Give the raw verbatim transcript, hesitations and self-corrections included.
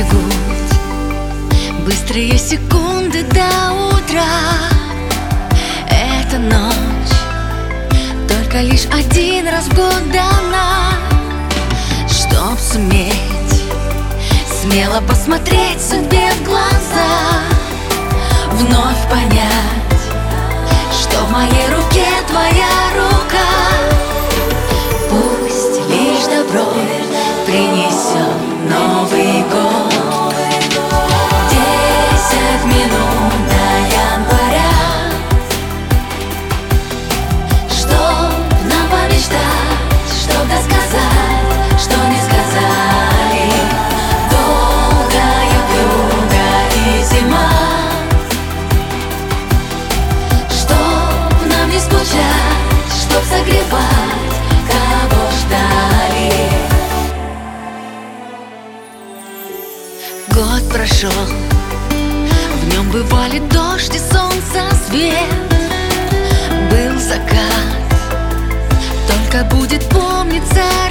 путь, быстрые секунды до утра. Эта ночь только лишь один раз в год дана, чтоб суметь смело посмотреть судьбе в глаза, вновь понять, что в моей руке твоя рука. Пусть лишь добро принесет Новый год. Десять минут до января, чтоб нам помечтать, чтоб досказать, что не сказали. Долгая вьюга и зима, чтоб нам не скучать, чтоб согревать, кого ждали. Год прошел, в нем бывали дождь и солнце, свет. Был закат, только будет помниться